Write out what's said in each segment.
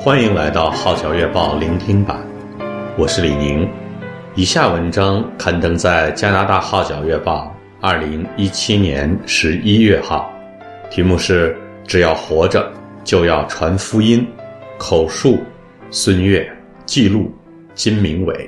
欢迎来到号角月报聆听版，我是李宁。以下文章刊登在加拿大号角月报2017年11月号，题目是只要活着就要传福音，口述孙越，记录金明伟。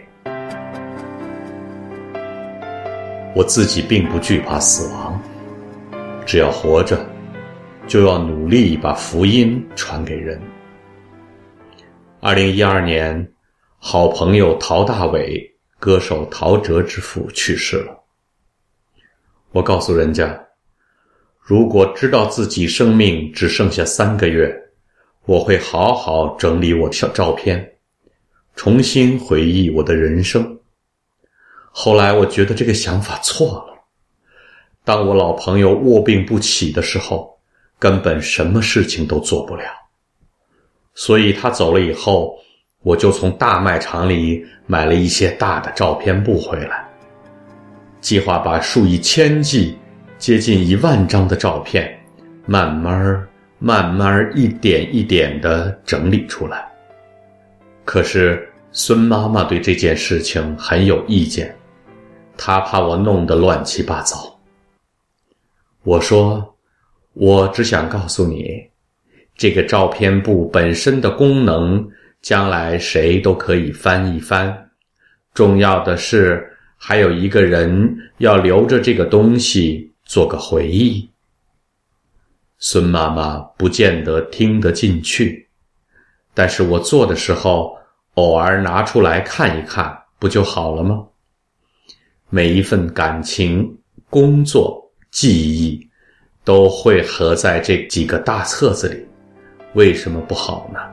我自己并不惧怕死亡，只要活着就要努力把福音传给人。2012年，好朋友陶大伟，歌手陶喆之父去世了。我告诉人家，如果知道自己生命只剩下3个月，我会好好整理我的照片，重新回忆我的人生。后来我觉得这个想法错了。当我老朋友卧病不起的时候，根本什么事情都做不了。所以他走了以后，我就从大卖场里买了一些大的照片簿回来，计划把数以千计、接近1万张的照片慢慢一点一点地整理出来。可是孙妈妈对这件事情很有意见，她怕我弄得乱七八糟。我说，我只想告诉你，这个照片簿本身的功能，将来谁都可以翻一翻。重要的是，还有一个人要留着这个东西做个回忆。孙妈妈不见得听得进去，但是我做的时候，偶尔拿出来看一看，不就好了吗？每一份感情、工作、记忆，都汇合在这几个大册子里，为什么不好呢？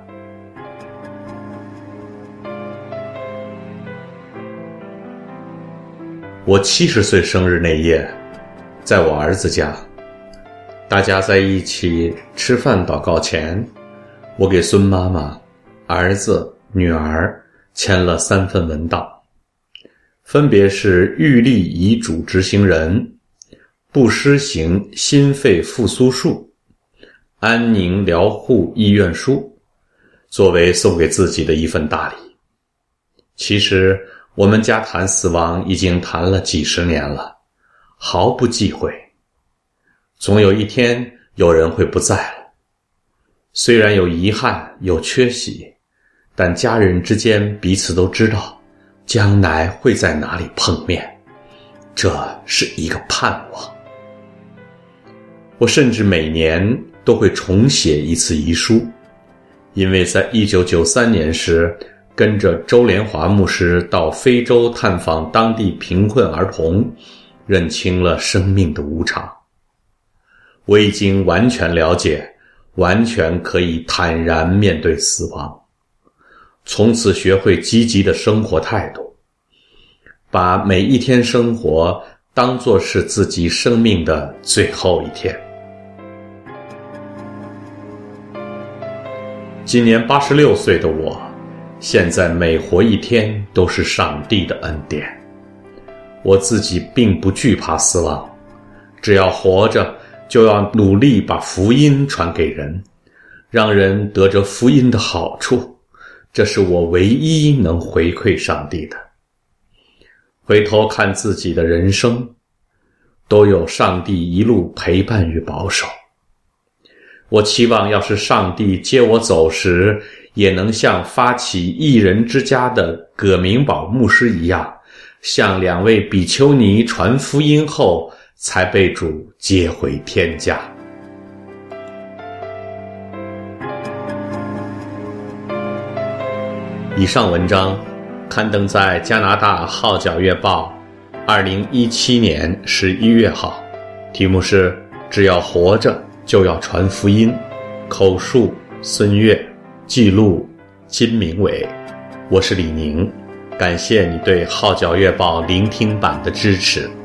我70岁生日那夜，在我儿子家，大家在一起吃饭祷告前，我给孙妈妈、儿子、女儿签了3份文档，分别是预立遗嘱执行人、不施行心肺复苏术、安宁疗护意愿书，作为送给自己的一份大礼。其实我们家谈死亡已经谈了几十年了，毫不忌讳。总有一天有人会不在了，虽然有遗憾有缺席，但家人之间彼此都知道将来会在哪里碰面，这是一个盼望。我甚至每年都会重写一次遗书，因为在1993年时，跟着周连华牧师到非洲探访当地贫困儿童，认清了生命的无常。我已经完全了解，完全可以坦然面对死亡。从此学会积极的生活态度，把每一天生活当作是自己生命的最后一天。今年86岁的我，现在每活一天都是上帝的恩典。我自己并不惧怕死亡，只要活着就要努力把福音传给人，让人得着福音的好处，这是我唯一能回馈上帝的。回头看自己的人生，都有上帝一路陪伴与保守。我期望要是上帝接我走时，也能像发起一人之家的葛明宝牧师一样，向2位比丘尼传福音后，才被主接回天家。以上文章刊登在加拿大号角月报2017年11月号，题目是只要活着就要传福音，口述孙越，记录金明伟。我是李宁，感谢你对号角月报聆听版的支持。